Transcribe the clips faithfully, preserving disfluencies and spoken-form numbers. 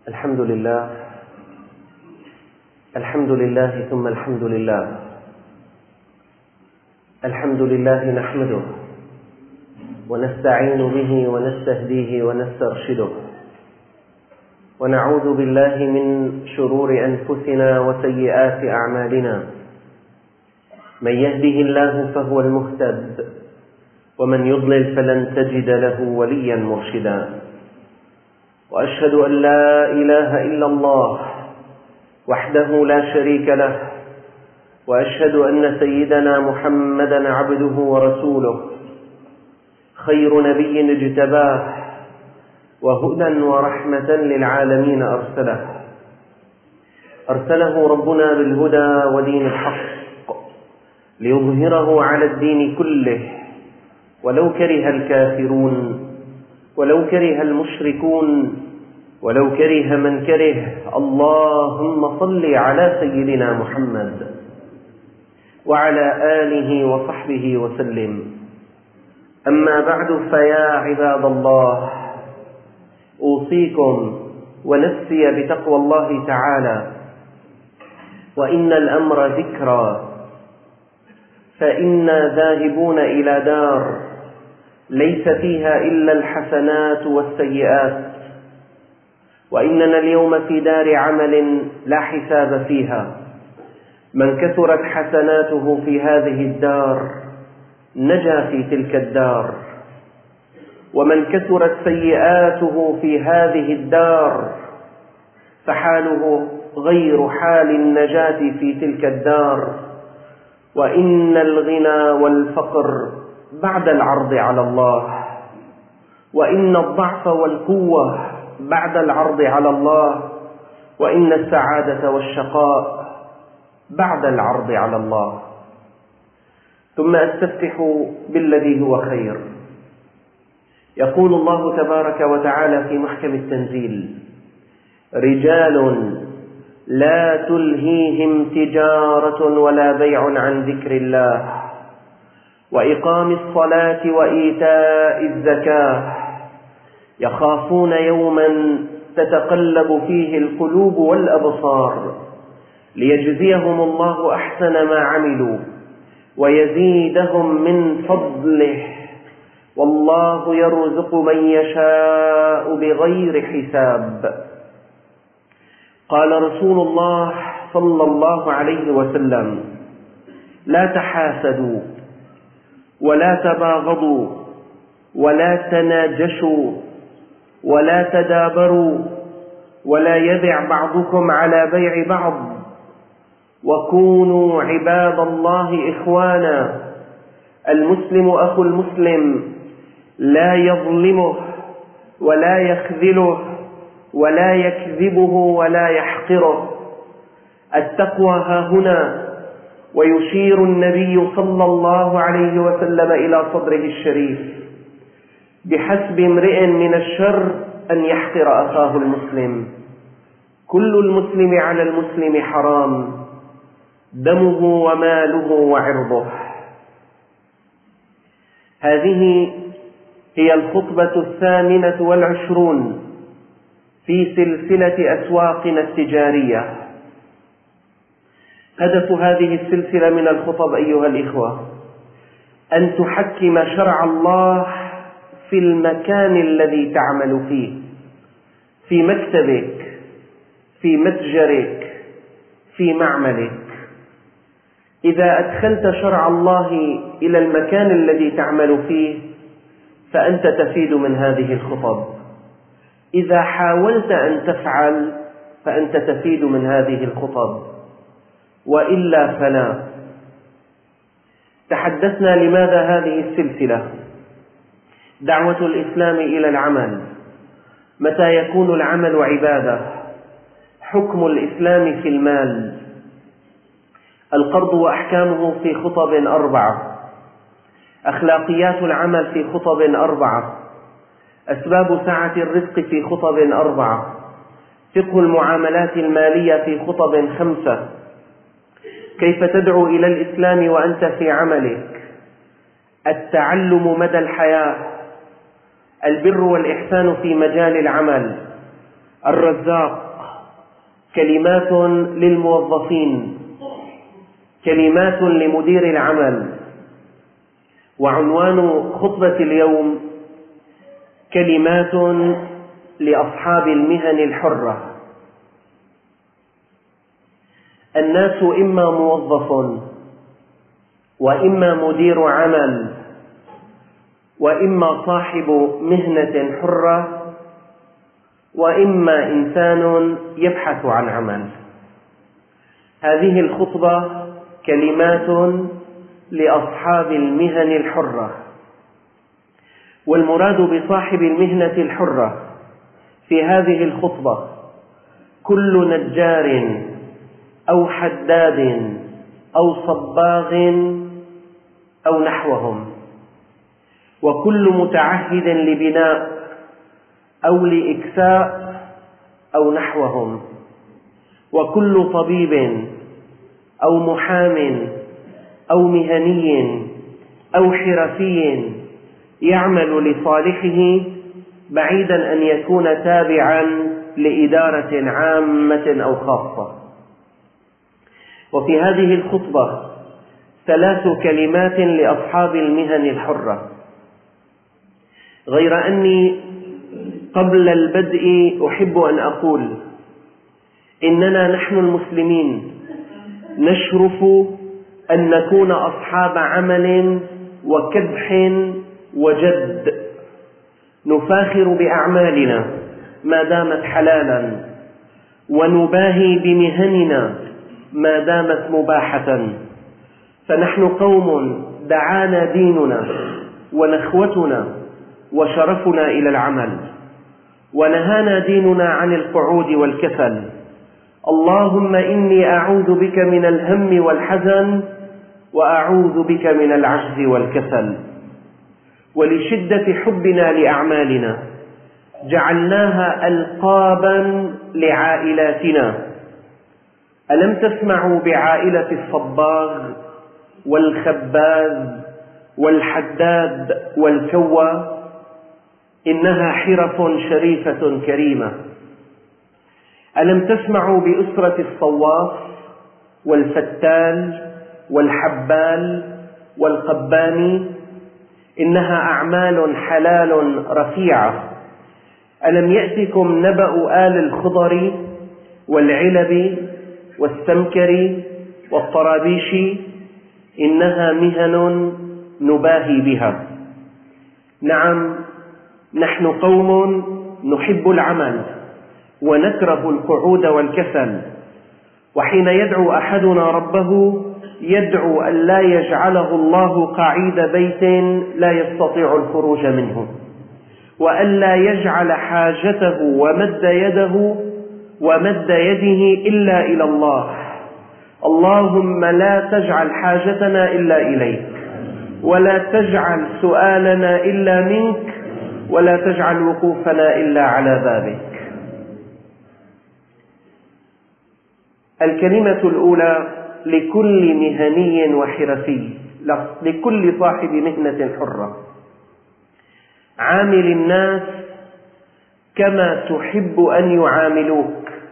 الحمد لله الحمد لله ثم الحمد لله الحمد لله نحمده ونستعين به ونستهديه ونسترشده ونعوذ بالله من شرور أنفسنا وسيئات أعمالنا. من يهده الله فهو المهتد ومن يضلل فلن تجد له وليا مرشدا. وأشهد أن لا إله إلا الله وحده لا شريك له، وأشهد أن سيدنا محمدا عبده ورسوله، خير نبي اجتباه وهدى ورحمة للعالمين أرسله أرسله ربنا بالهدى ودين الحق ليظهره على الدين كله ولو كره الكافرون ولو كره المشركون ولو كره من كره. اللهم صل على سيدنا محمد وعلى آله وصحبه وسلم. أما بعد، فيا عباد الله، أوصيكم ونفسي بتقوى الله تعالى، وإن الأمر ذكرى، فإنا ذاهبون إلى دار ليس فيها إلا الحسنات والسيئات، وإننا اليوم في دار عمل لا حساب فيها. من كثرت حسناته في هذه الدار نجا في تلك الدار، ومن كثرت سيئاته في هذه الدار فحاله غير حال النجاة في تلك الدار. وإن الغنى والفقر بعد العرض على الله، وإن الضعف والقوة بعد العرض على الله، وإن السعادة والشقاء بعد العرض على الله. ثم أستفتح بالذي هو خير. يقول الله تبارك وتعالى في محكم التنزيل: رجال لا تلهيهم تجارة ولا بيع عن ذكر الله وإقام الصلاة وإيتاء الزكاة يخافون يوما تتقلب فيه القلوب والأبصار ليجزيهم الله أحسن ما عملوا ويزيدهم من فضله والله يرزق من يشاء بغير حساب. قال رسول الله صلى الله عليه وسلم: لا تحاسدوا ولا تباغضوا ولا تناجشوا ولا تدابروا ولا يبع بعضكم على بيع بعض، وكونوا عباد الله إخوانا. المسلم أخو المسلم لا يظلمه ولا يخذله ولا يكذبه ولا يحقره. التقوى ها هنا. ويشير النبي صلى الله عليه وسلم إلى صدره الشريف: بحسب امرئ من الشر أن يحقر أخاه المسلم. كل المسلم على المسلم حرام، دمه وماله وعرضه. هذه هي الخطبة الثامنة والعشرون في سلسلة أسواقنا التجارية. هدف هذه السلسلة من الخطب أيها الإخوة أن تحكم شرع الله في المكان الذي تعمل فيه، في مكتبك، في متجرك، في معملك. إذا أدخلت شرع الله إلى المكان الذي تعمل فيه فأنت تفيد من هذه الخطب. إذا حاولت أن تفعل فأنت تفيد من هذه الخطب، وإلا فلا. تحدثنا لماذا هذه السلسلة؟ دعوة الإسلام إلى العمل. متى يكون العمل عبادة؟ حكم الإسلام في المال. القرض وأحكامه في خطب أربعة. أخلاقيات العمل في خطب أربعة. أسباب سعة الرزق في خطب أربعة. فقه المعاملات المالية في خطب خمسة. كيف تدعو إلى الإسلام وأنت في عملك. التعلم مدى الحياة. البر والإحسان في مجال العمل. الرزاق، كلمات للموظفين، كلمات لمدير العمل. وعنوان خطبة اليوم كلمات لأصحاب المهن الحرة. الناس إما موظف وإما مدير عمل وإما صاحب مهنة حرة وإما إنسان يبحث عن عمل. هذه الخطبة كلمات لأصحاب المهن الحرة. والمراد بصاحب المهنة الحرة في هذه الخطبة كل نجار أو حداد أو صباغ أو نحوهم، وكل متعهد لبناء أو لإكساء أو نحوهم، وكل طبيب أو محام أو مهني أو حرفي يعمل لصالحه بعيدا أن يكون تابعا لإدارة عامة أو خاصة. وفي هذه الخطبة ثلاث كلمات لأصحاب المهن الحرة، غير أني قبل البدء أحب أن أقول إننا نحن المسلمين نشرف أن نكون أصحاب عمل وكدح وجد، نفاخر بأعمالنا ما دامت حلالا، ونباهي بمهننا ما دامت مباحة. فنحن قوم دعانا ديننا ونخوتنا وشرفنا إلى العمل، ونهانا ديننا عن القعود والكسل. اللهم إني أعوذ بك من الهم والحزن وأعوذ بك من العجز والكسل. ولشدة حبنا لأعمالنا جعلناها ألقابا لعائلاتنا. ألم تسمعوا بعائلة الصباغ والخباز والحداد والكوى؟ إنها حرف شريفة كريمة. ألم تسمعوا بأسرة الصواف والفتال والحبال والقباني؟ إنها أعمال حلال رفيعة. ألم يأتكم نبأ آل الخضر والعلب والسمكر والطرابيش؟ إنها مهن نباهي بها. نعم، نحن قوم نحب العمل ونكره القعود والكسل، وحين يدعو أحدنا ربه يدعو أن لا يجعله الله قعيد بيت لا يستطيع الخروج منه، وأن لا يجعل حاجته ومد يده ومد يده إلا إلى الله. اللهم لا تجعل حاجتنا إلا إليك، ولا تجعل سؤالنا إلا منك، ولا تجعل وقوفنا إلا على بابك. الكلمة الأولى لكل مهني وحرفي، لكل صاحب مهنة حرة: عامل الناس كما تحب أن يعاملوك،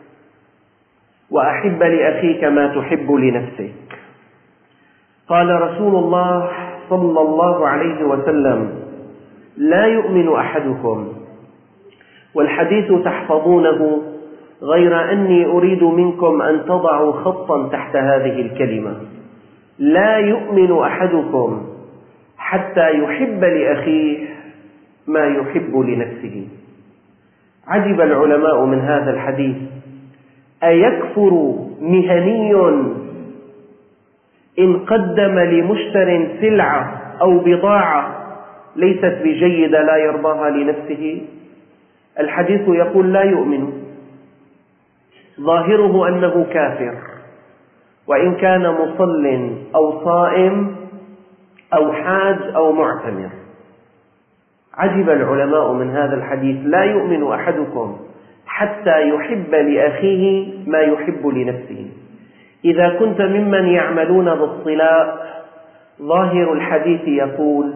وأحب لأخيك ما تحب لنفسك. قال رسول الله صلى الله عليه وسلم: لا يؤمن أحدكم، والحديث تحفظونه، غير أني أريد منكم أن تضعوا خطا تحت هذه الكلمة: لا يؤمن أحدكم حتى يحب لأخيه ما يحب لنفسه. عجب العلماء من هذا الحديث. أيكفر مهني إن قدم لمشتر سلعة أو بضاعة ليست بجيدة لا يرضاها لنفسه؟ الحديث يقول لا يؤمن، ظاهره أنه كافر، وإن كان مصل أو صائم أو حاج أو معتمر. عجب العلماء من هذا الحديث: لا يؤمن أحدكم حتى يحب لأخيه ما يحب لنفسه. إذا كنت ممن يعملون بالصلاء، ظاهر الحديث يقول: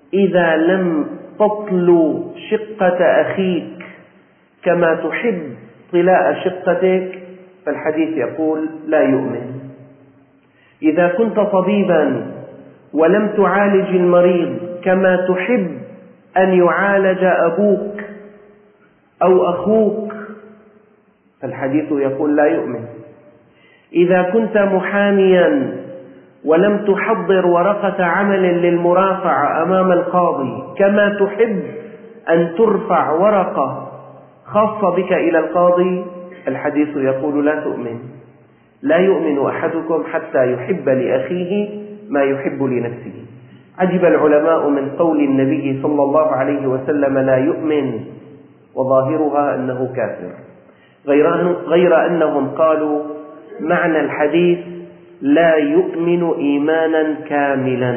إذا لم تطلو شقة أخيك كما تحب طلاء شقتك فالحديث يقول لا يؤمن. إذا كنت طبيبا ولم تعالج المريض كما تحب أن يعالج أبوك أو أخوك فالحديث يقول لا يؤمن. إذا كنت محاميا ولم تحضر ورقة عمل للمرافعة أمام القاضي كما تحب أن ترفع ورقة خاصة بك إلى القاضي الحديث يقول لا تؤمن. لا يؤمن أحدكم حتى يحب لأخيه ما يحب لنفسه. عجب العلماء من قول النبي صلى الله عليه وسلم لا يؤمن وظاهرها أنه كافر، غير أنهم قالوا معنى الحديث لا يؤمن إيمانا كاملا،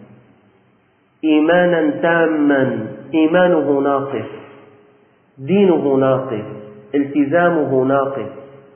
إيمانا تاما، إيمانه ناقص، دينه ناقص، التزامه ناقص.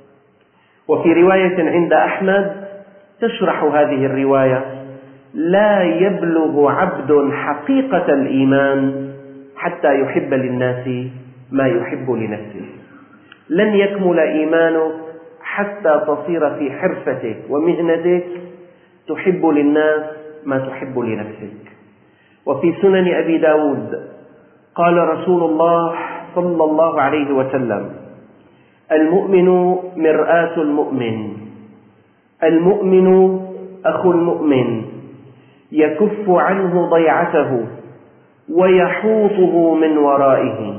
وفي رواية عند أحمد تشرح هذه الرواية لا يبلغ عبد حقيقة الإيمان حتى يحب للناس ما يحب لنفسه. لن يكمل إيمانك حتى تصير في حرفتك ومهنتك تحب للناس ما تحب لنفسك. وفي سنن أبي داود قال رسول الله صلى الله عليه وسلم المؤمن مرآة المؤمن، المؤمن أخو المؤمن، يكف عنه ضيعته ويحوطه من ورائه،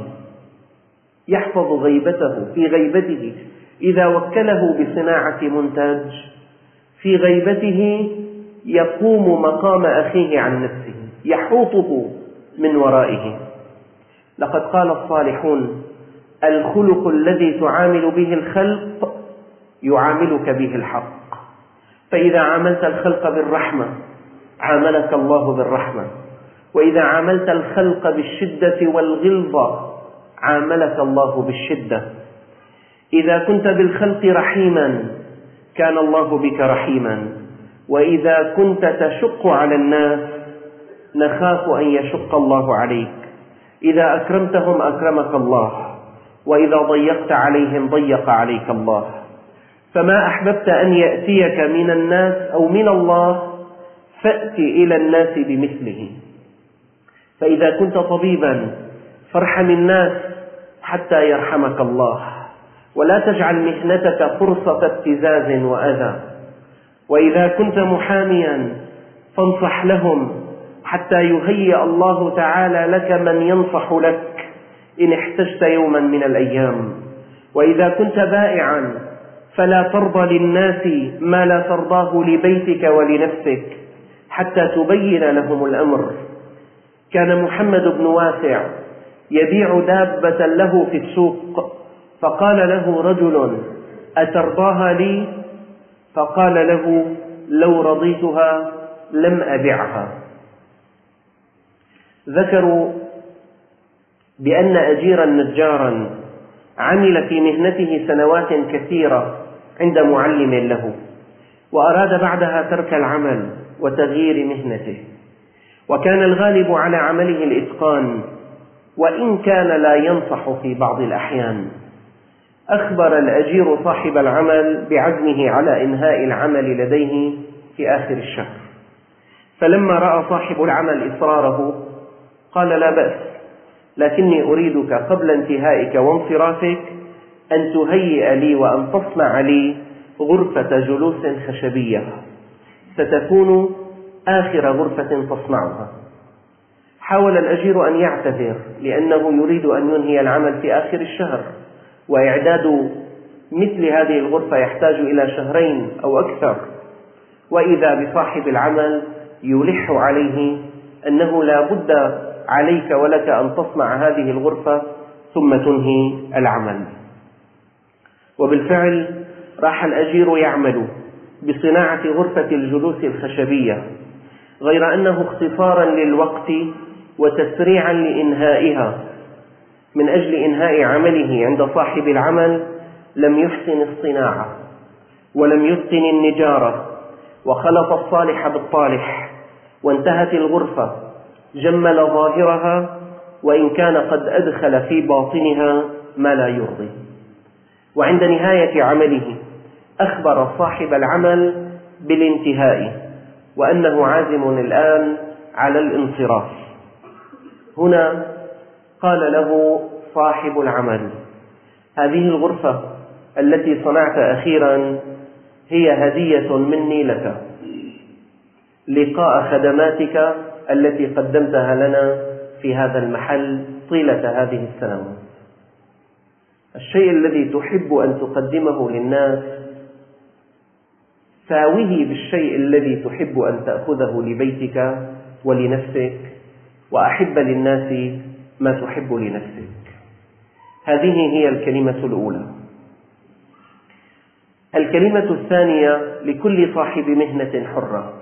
يحفظ غيبته في غيبته. إذا وكله بصناعة منتج في غيبته يقوم مقام أخيه عن نفسه، يحوطه من ورائه. لقد قال الصالحون الخلق الذي تعامل به الخلق يعاملك به الحق. فإذا عاملت الخلق بالرحمة عاملك الله بالرحمة، وإذا عاملت الخلق بالشدة والغلظة عاملك الله بالشدة. إذا كنت بالخلق رحيما كان الله بك رحيما، وإذا كنت تشق على الناس نخاف أن يشق الله عليك. إذا أكرمتهم أكرمك الله، وإذا ضيقت عليهم ضيق عليك الله. فما أحببت أن يأتيك من الناس أو من الله فأت إلى الناس بمثله. فإذا كنت طبيبا فارحم الناس حتى يرحمك الله، ولا تجعل مهنتك فرصة ابتزاز وأذى. وإذا كنت محاميا فانصح لهم حتى يهيئ الله تعالى لك من ينصح لك إن احتجت يوما من الأيام. وإذا كنت بائعا فلا ترضى للناس ما لا ترضاه لبيتك ولنفسك حتى تبين لهم الأمر. كان محمد بن واسع يبيع دابة له في السوق، فقال له رجل أترضاها لي؟ فقال له لو رضيتها لم أبعها. ذكروا بأن أجيرا نجارا عمل في مهنته سنوات كثيرة عند معلم له، وأراد بعدها ترك العمل وتغيير مهنته، وكان الغالب على عمله الإتقان وإن كان لا ينصح في بعض الأحيان. أخبر الأجير صاحب العمل بعزمه على إنهاء العمل لديه في آخر الشهر، فلما رأى صاحب العمل إصراره قال لا بأس، لكني أريدك قبل انتهائك وانصرافك أن تهيئ لي وأن تصنع لي غرفة جلوس خشبية ستكون آخر غرفة تصنعها. حاول الأجير أن يعتذر لأنه يريد أن ينهي العمل في آخر الشهر، وإعداد مثل هذه الغرفة يحتاج إلى شهرين أو أكثر. وإذا بصاحب العمل يلح عليه أنه لا بد عليك ولك أن تصنع هذه الغرفة ثم تنهي العمل. وبالفعل راح الأجير يعمل بصناعة غرفة الجلوس الخشبية، غير أنه اختصارا للوقت وتسريعا لإنهائها من أجل إنهاء عمله عند صاحب العمل لم يحسن الصناعة ولم يتقن النجارة، وخلط الصالح بالطالح، وانتهت الغرفة جمل ظاهرها وإن كان قد أدخل في باطنها ما لا يرضي. وعند نهاية عمله أخبر صاحب العمل بالانتهاء وأنه عازم الآن على الانصراف. هنا قال له صاحب العمل: هذه الغرفة التي صنعت أخيرا هي هدية مني لك، لقاء خدماتك التي قدمتها لنا في هذا المحل طيلة هذه السنوات. الشيء الذي تحب أن تقدمه للناس ساويه بالشيء الذي تحب أن تأخذه لبيتك ولنفسك، وأحب للناس ما تحب لنفسك. هذه هي الكلمة الأولى. الكلمة الثانية لكل صاحب مهنة حرة: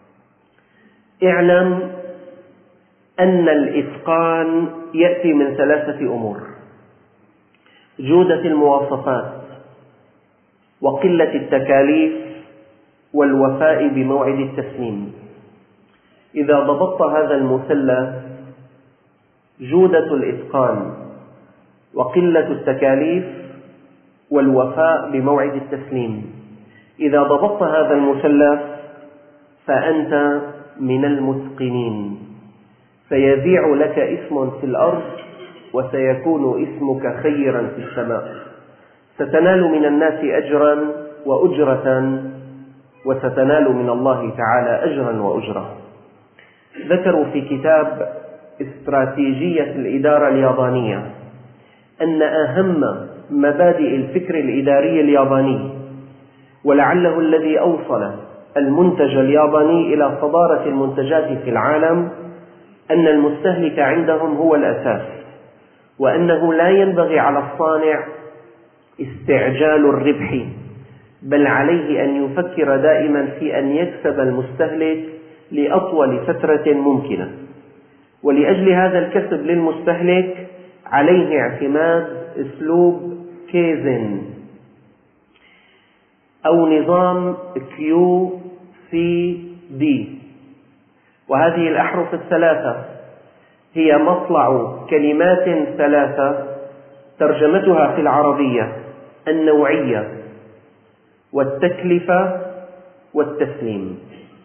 اعلم أن الإتقان يأتي من ثلاثة أمور: جودة المواصفات، وقلة التكاليف، والوفاء بموعد التسليم. إذا ضبطت هذا المثلث، جودة الإتقان وقلة التكاليف والوفاء بموعد التسليم، إذا ضبطت هذا المثلث فأنت من المتقنين، سيذيع لك اسم في الأرض وسيكون اسمك خيرا في السماء، ستنال من الناس أجرا وأجرة، وستنال من الله تعالى أجرا وأجرة. ذكروا في كتاب استراتيجية الإدارة اليابانية أن أهم مبادئ الفكر الإداري الياباني، ولعله الذي أوصل المنتج الياباني إلى صدارة المنتجات في العالم، أن المستهلك عندهم هو الأساس، وأنه لا ينبغي على الصانع استعجال الربح، بل عليه أن يفكر دائما في أن يكسب المستهلك لأطول فترة ممكنة. ولأجل هذا الكسب للمستهلك عليه اعتماد أسلوب كيزن أو نظام كيو سي دي، وهذه الأحرف الثلاثة هي مطلع كلمات ثلاثة ترجمتها في العربية: النوعية والتكلفة والتسليم.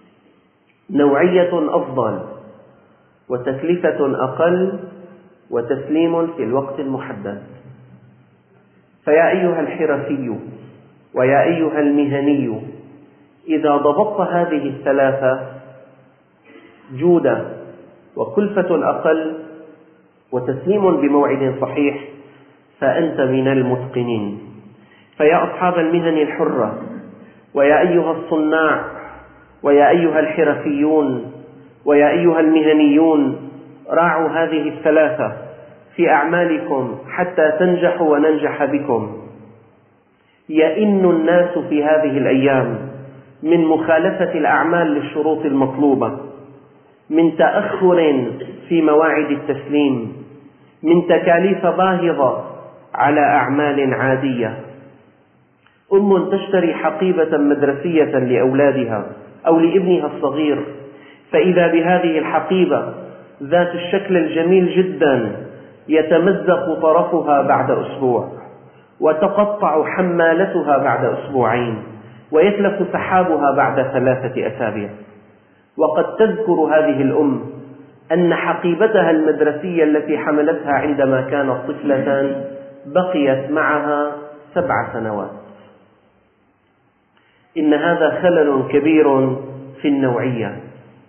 نوعية أفضل، وتكلفة أقل، وتسليم في الوقت المحدد. فيا أيها الحرفي ويا أيها المهني، إذا ضبطت هذه الثلاثة: جودة وكلفة أقل وتسليم بموعد صحيح، فأنت من المتقنين. فيا أصحاب المهن الحرة، ويا أيها الصناع، ويا أيها الحرفيون، ويا أيها المهنيون، راعوا هذه الثلاثة في أعمالكم حتى تنجحوا وننجح بكم. يئن الناس في هذه الأيام من مخالفة الأعمال للشروط المطلوبة، من تأخر في مواعيد التسليم، من تكاليف باهظة على أعمال عادية. أم تشتري حقيبة مدرسية لأولادها أو لابنها الصغير، فإذا بهذه الحقيبة ذات الشكل الجميل جدا يتمزق طرفها بعد أسبوع، وتقطع حمالتها بعد أسبوعين، ويتلف سحابها بعد ثلاثة أسابيع. وقد تذكر هذه الأم أن حقيبتها المدرسية التي حملتها عندما كانت طفلة بقيت معها سبع سنوات. إن هذا خلل كبير في النوعية.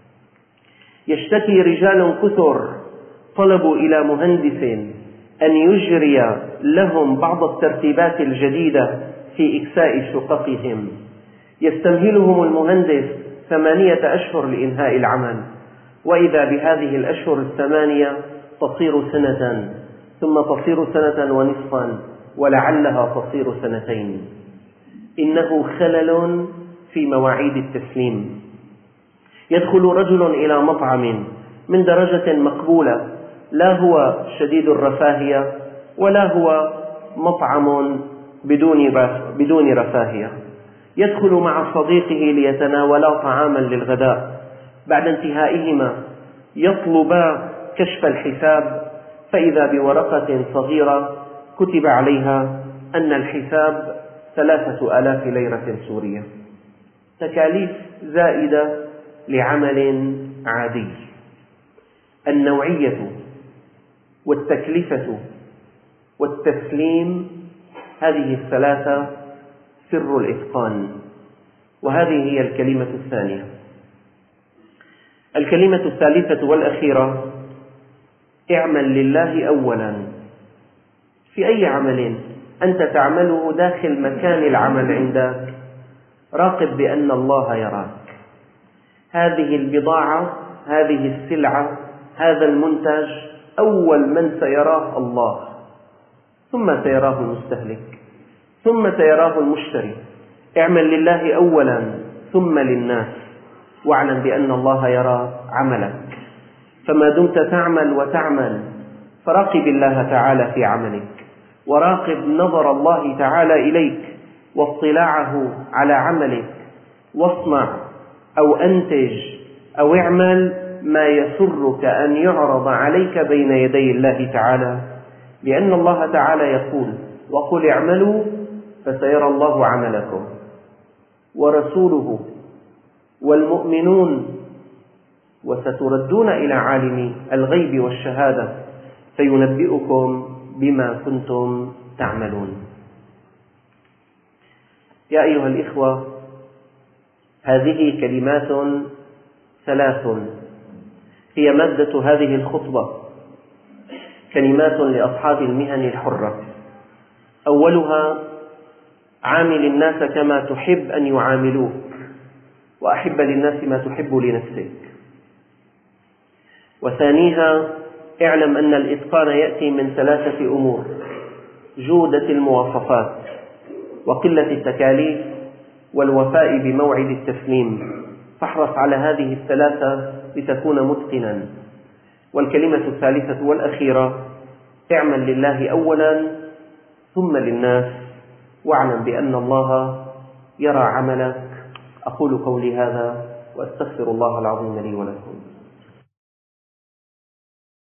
يشتكي رجال كثر طلبوا إلى مهندس أن يجري لهم بعض الترتيبات الجديدة في إكساء شققهم. يستمهلهم المهندس ثمانية أشهر لإنهاء العمل، وإذا بهذه الأشهر الثمانية تصير سنة، ثم تصير سنة ونصفا، ولعلها تصير سنتين. إنه خلل في مواعيد التسليم. يدخل رجل إلى مطعم من درجة مقبولة، لا هو شديد الرفاهية ولا هو مطعم بدون رفاهية. يدخل مع صديقه ليتناولا طعاما للغداء، بعد انتهائهما يطلبا كشف الحساب، فإذا بورقة صغيرة كتب عليها أن الحساب ثلاثة آلاف ليرة سورية، تكاليف زائدة لعمل عادي. النوعية والتكلفة والتسليم، هذه الثلاثة سر الإتقان، وهذه هي الكلمة الثانية. الكلمة الثالثة والأخيرة: اعمل لله أولا. في أي عمل أنت تعمله داخل مكان العمل عندك، راقب بأن الله يراك. هذه البضاعة، هذه السلعة، هذا المنتج، أول من سيراه الله، ثم سيراه المستهلك، ثم سيراه المشتري. اعمل لله أولا ثم للناس، واعلم بأن الله يرى عملك. فما دمت تعمل وتعمل فراقب الله تعالى في عملك، وراقب نظر الله تعالى إليك واطلاعه على عملك، واصنع أو أنتج أو اعمل ما يسرك أن يعرض عليك بين يدي الله تعالى، لأن الله تعالى يقول: وقل اعملوا فسيرى الله عملكم ورسوله والمؤمنون وستردون إلى عالم الغيب والشهادة فينبئكم بما كنتم تعملون. يا أيها الإخوة، هذه كلمات ثلاث هي مادة هذه الخطبة، كلمات لأصحاب المهن الحرة. أولها: عامل الناس كما تحب أن يعاملوك، وأحب للناس ما تحب لنفسك. وثانيها: اعلم أن الإتقان يأتي من ثلاثة أمور: جودة المواصفات، وقلة التكاليف، والوفاء بموعد التسليم. فاحرص على هذه الثلاثة لتكون متقنا. والكلمة الثالثة والأخيرة: اعمل لله أولا ثم للناس، واعلم بأن الله يرى عملك. أقول قولي هذا وأستغفر الله العظيم لي ولكم.